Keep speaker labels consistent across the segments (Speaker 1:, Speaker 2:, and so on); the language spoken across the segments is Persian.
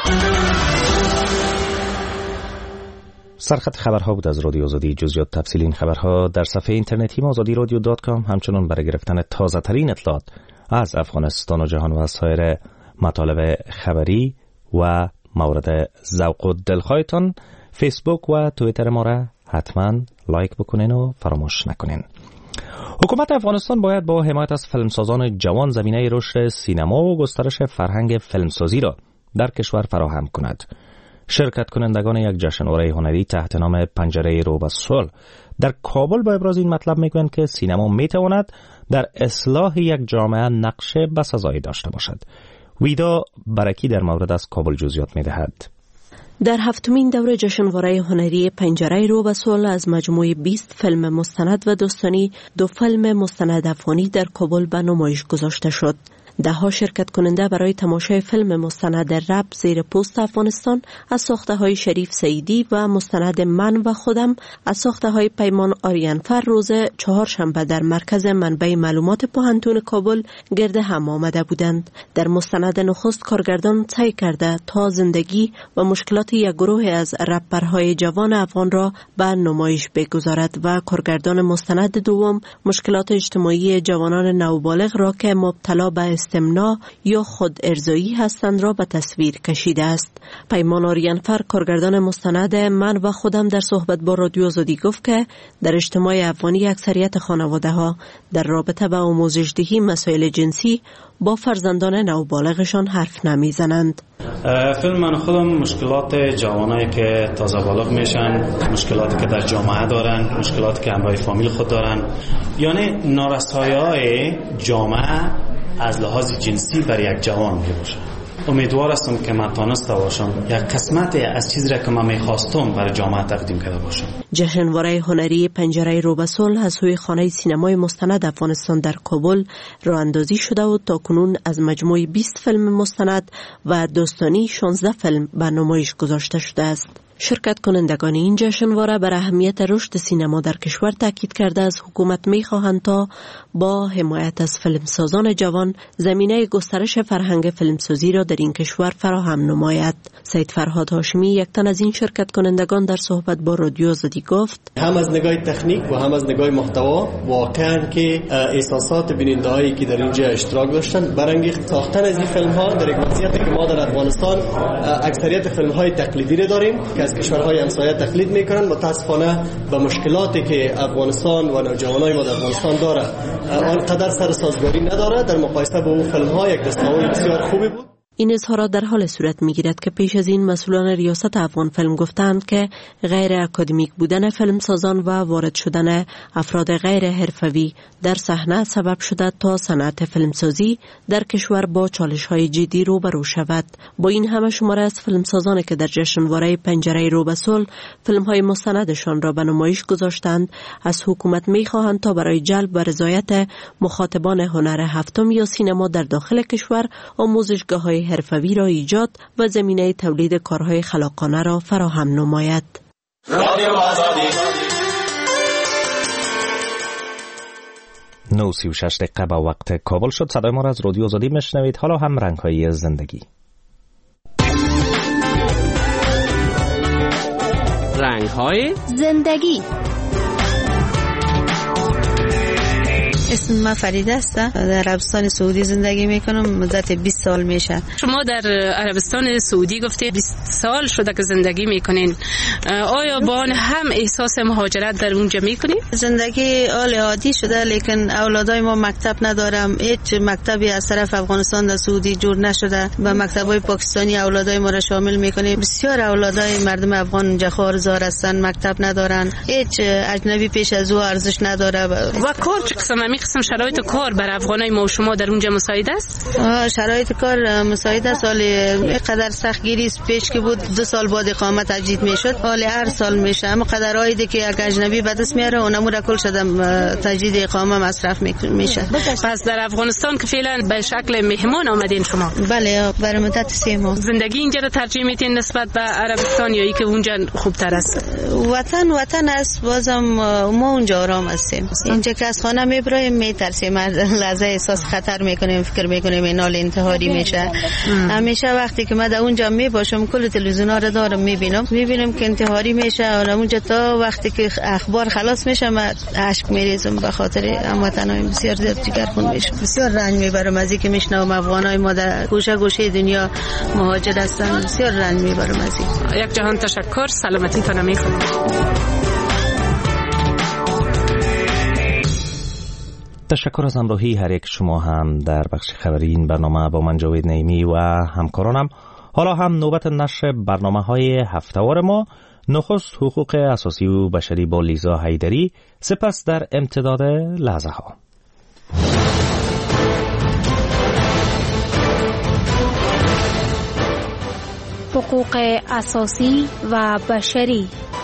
Speaker 1: سرخط خبرها بود از رادیو آزادی. جزئیات تفصیلی این خبرها در صفحه اینترنتی ما azadiradio.com. همچنین برای گرفتن تازه ترین اطلاعات از افغانستان و جهان و سایر مطالب خبری و مورد ذوق و دلخواهتان فیسبوک و توییتر ما را حتما لایک بکنین و فراموش نکنین. حکومت افغانستان باید با حمایت از فیلمسازان جوان زمینه رشد سینما و گسترش فرهنگ فیلمسازی را در کشور فراهم کند. شرکت کنندگان یک جشنواره هنری تحت نام پنجره رو به صلح در کابل با ابراز این مطلب میگویند که سینما میتواند در اصلاح یک جامعه نقش بسزایی داشته باشد. ویدا برکی در مورد از کابل جزئیات میدهد.
Speaker 2: در هفتمین دوره جشنواره هنری پنجره رو به صلح از مجموعه 20 فیلم مستند و داستانی 2 فیلم مستند افغانی در کابل به نمایش گذاشته شد. دهها شرکت کننده برای تماشای فیلم مستند رب زیر پوست افغانستان از ساخته‌های شریف سعیدی و مستند من و خودم از ساخته‌های پیمان آریانفر روز چهارشنبه در مرکز منبع معلومات پوهنتون کابل گرد هم آمده بودند. در مستند نخست کارگردان سعی کرده تا زندگی و مشکلات یک گروه از رپرهای جوان افغان را به نمایش بگذارد و کارگردان مستند دوم مشکلات اجتماعی جوانان نوبالغ را که مبتلا به استمناء یا خود ارضایی هستند را به تصویر کشیده است. پیمان آریانفر کارگردان مستند من و خودم در صحبت با رادیو آزادی گفت که در اجتماع افغانی اکثریت خانواده ها در رابطه با آموزش دهی مسائل جنسی با فرزندان نوبالغشان حرف نمیزنند.
Speaker 3: فیلم من خودم مشکلات جوانایی که تازه بالغ میشن، مشکلاتی که در جامعه دارن، مشکلاتی که همراه فامیل خود دارن، یعنی نارسایی‌های جامعه از لحاظ جنسی بر یک جوان باشه. امیدوار هستم که من تانسته باشم یک قسمت از چیزی را که من میخواستم برای جامعه تقدیم کرده باشم.
Speaker 2: جشنواره هنری پنجره رو به صلح از سوی خانه سینمای مستند افغانستان در کابل راه اندازی شده و تاکنون از مجموعه 20 فیلم مستند و داستانی 16 فیلم به نمایش گذاشته شده است. شرکت کنندگان این جشنواره بر اهمیت رشد سینما در کشور تاکید کرده از حکومت می‌خواهند تا با حمایت از فیلمسازان جوان زمینه گسترش فرهنگ فیلمسازی را در این کشور فراهم نماید. سید فرهاد هاشمی یک تن از این شرکت کنندگان در صحبت با رادیو آزادی گفت:
Speaker 4: هم از نگاه تکنیک و هم از نگاه محتوا واقعاً که احساسات بیننده‌هایی که در اینجا اشتراک داشتن برانگیخت ساختن از این فیلم‌ها در یک وضعیتی که ما در افغانستان اکثریت فیلم‌های تقلیدی را داریم که از کشورهای همسایه تقلید میکنن. متاسفانه به مشکلاتی که افغانستان و نوجوانای ما در افغانستان داره آنقدر سر سازگاری نداره. در مقایسه با اون فیلم‌ها یک دستاورد بسیار خوبی بود.
Speaker 2: این اظهارات در حال صورت می‌گیرد که پیش از این مسئولان ریاست افغان فیلم گفتند که غیر اکادمیک بودن فیلمسازان و وارد شدن افراد غیر حرفه‌ای در صحنه سبب شده تا صنعت فیلمسازی در کشور با چالش‌های جدی روبرو شود. با این همه شمار از فیلمسازانی که در جشنواره پنجره رو به صلح فیلم‌های مستندشان را به نمایش گذاشتند از حکومت می‌خواهند تا برای جلب و رضایت مخاطبان هنر هفتم یا سینما در داخل کشور آموزشگاه‌های حرفه‌ای را ایجاد و زمینه تولید کارهای خلاقانه را فراهم نماید.
Speaker 1: 9:36 دقیقه به وقت کابل شد. صدای ما را از رادیو آزادی میشنوید. حالا هم رنگ‌های زندگی.
Speaker 5: رنگ‌های زندگی.
Speaker 6: اسم من فریده است. در عربستان سعودی زندگی میکنم. مدت 20 سال میشه.
Speaker 5: شما در عربستان سعودی گفته 20 سال شده که زندگی میکنین. آیا با آن هم احساس مهاجرت در اونجا میکنین؟
Speaker 6: زندگی حال عادی شده، لیکن اولادای ما مکتب ندارم. هیچ مکتبی از طرف افغانستان در سعودی جور نشده. با مکتبای پاکستانی اولادای ما را شامل میکنیم. بسیار اولادای مردم افغان اونجا خارزار هستن، مکتب ندارن. هیچ اجنبی پیش از او ارزش نداره.
Speaker 5: و کار چه قسم شرایط کار بر افغانای ما و شما در اونجا مساعد است؟
Speaker 6: شرایط کار مساعد است. حال قدر سختگیری پیش که بود 2 سال بعد اقامت تجدید میشد، حال هر سال میشه. اما قدر عایدی که یک اجنبی به دست میاره اونم را کل شدم تجدید اقامه مصرف میشه.
Speaker 5: پس در افغانستان که فعلا به شکل مهمان آمدین شما؟
Speaker 6: بله، برای مدت 3 ماه.
Speaker 5: زندگی اینجا را ترجیح میدین نسبت به عربستان یا ای که اونجا خوبتر است؟
Speaker 6: وطن است. بازم ما اونجا آرام هستیم. اینجا که از خانه میبریم میریم میترسیم، لحظه احساس خطر میکنیم، فکر میکنیم این حال انتحاری میشه. همیشه وقتی که من در اونجا میباشم کل تلویزیونا رو دارم میبینم که انتحاری میشه و اونجا تا وقتی که اخبار خلاص میشه من اشک میریزم به خاطر هموطنان بسیار زیاد جگرخون میشم. بسیار رنج میبرم از اینکه میشنوم افغانای ما در گوشه گوشه دنیا مهاجر هستن. بسیار رنج میبرم از این.
Speaker 5: یک جهان تشکر، سلامتی تان میخوام.
Speaker 1: تشکر از همراهی هر یک شما هم در بخش خبری این برنامه با من جاوید نعیمی و همکارانم. حالا هم نوبت نشر برنامه‌های هفته‌وار ما. نخست حقوق اساسی و بشری با لیزا حیدری، سپس در امتداد لحظه ها
Speaker 7: حقوق اساسی و بشری.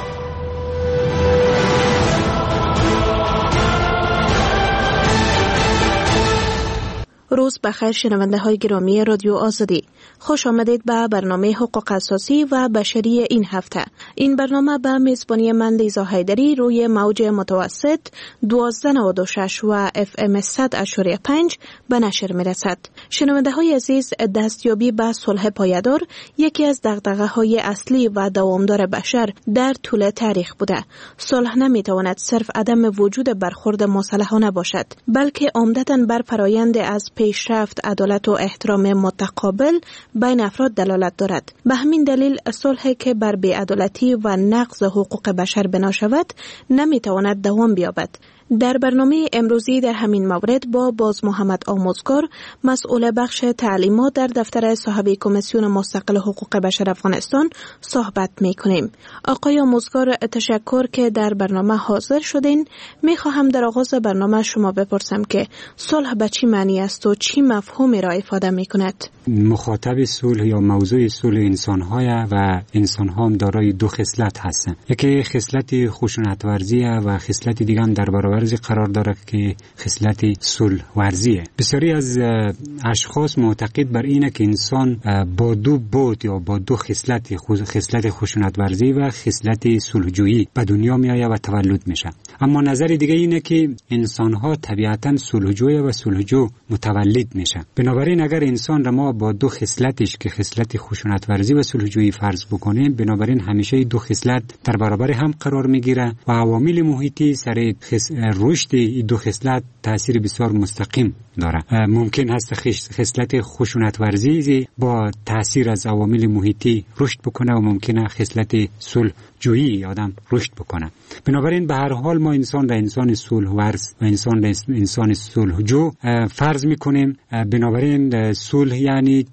Speaker 2: روز بخیر شنونده های گرامی رادیو آزادی، خوش آمدید به برنامه حقوق اساسی و بشری این هفته. این برنامه به میزبانی من لیزا حیدری روی موج متوسط 1296 و FM 100.5 به نشر می رسد. شنونده های عزیز، دستیابی به صلح پایدار یکی از دغدغه های اصلی و دوامدار بشر در طول تاریخ بوده. صلح نمی تواند صرف عدم وجود برخورد مسلحانه باشد، بلکه عمدتاً بر فرایند از پیشرفت، عدالت و احترام متقابل بین افراد دلالت دارد. به همین دلیل صلحی که بر بی‌عدالتی و نقض حقوق بشر بنا شود نمیتواند دوام بیابد. در برنامه امروزی در همین مورد با باز محمد آموزگار، مسئول بخش تعلیمات در دفتر صاحب کمیسیون مستقل حقوق بشر افغانستان صحبت می‌کنیم. آقای آموزگار، تشکر که در برنامه حاضر شدین. می‌خواهم در آغاز برنامه شما بپرسم که صلح به چی معنی است و چی مفهومی را افاده می‌کند؟
Speaker 8: مخاطب صلح یا موضوع صلح انسان‌های و انسان‌ها هم دارای دو خصلت هستند. یکی خصلت خشونت‌ورزی و خصلت دیگه هم در برابر قرار داره که خصلت صلح ورزیه. بسیاری از اشخاص معتقد بر اینه که انسان با دو بود یا با دو خصلت خشونت ورزی و خصلت صلحجویی به دنیا میآید و تولد میشه. اما نظر دیگه اینه که انسان ها طبیعتاً صلحجوی و صلحجو متولد میشه. بنابراین اگر انسان را ما با دو خصلتش که خصلت خشونت ورزی و صلحجویی فرض بکنیم، بنابراین همیشه دو خصلت در برابر هم قرار میگیره و عوامل محیطی سر رشد این دو خصلت تأثیر بسیار مستقیم داره. ممکن هست خصلت خشونت ورزی با تأثیر از عوامل محیطی رشد بکنه و ممکنه خصلت صلح جویی آدم رشد بکنه. بنابراین به هر حال ما انسان را انسان صلح ورز و انسان صلح جو فرض میکنیم. بنابراین صلح یعنی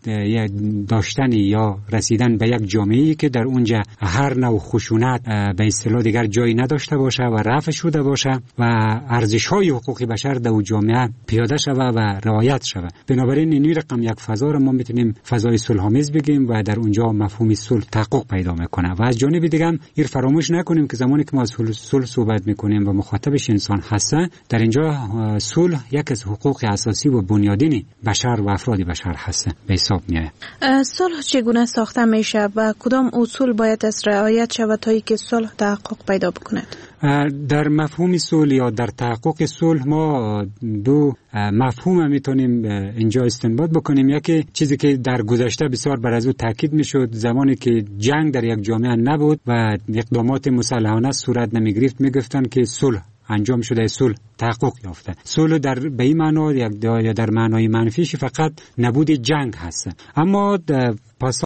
Speaker 8: داشتن یا رسیدن به یک جامعه‌ای که در اونجا هر نوع خشونت به اصطلاح دیگر جایی نداشته باشه و رفع شده باشه و ارزش‌های حقوق بشر در اون جامعه پیاده شود و رعایت شود. بنابراین این رقم یک فضا را ما میتونیم فضای صلح‌آمیز بگیم و در اونجا مفهوم صلح تحقق پیدا میکنه. و از جانب دیگه هم این فراموش نکنیم که زمانی که ما از صلح صحبت میکنیم و مخاطبش انسان هستن، در اینجا صلح یک از حقوق اساسی و بنیادین بشر و افراد بشر هست به حساب میاد.
Speaker 2: صلح چگونه ساخته میشه و کدام اصول باید از رعایت شود تا اینکه صلح تحقق پیدا بکند؟
Speaker 8: در مفهوم صلح یا در تحقق صلح ما دو مفهوم میتونیم اینجا استنباط بکنیم. یکی چیزی که در گذشته بسیار بر از او تاکید میشد، زمانی که جنگ در یک جامعه نبود و اقدامات مسلحانه صورت نمیگرفت، میگفتن که صلح انجام شده، صلح تحقق یافته. صلح در به این معنا یا در معنای منفیش فقط نبود جنگ هست. اما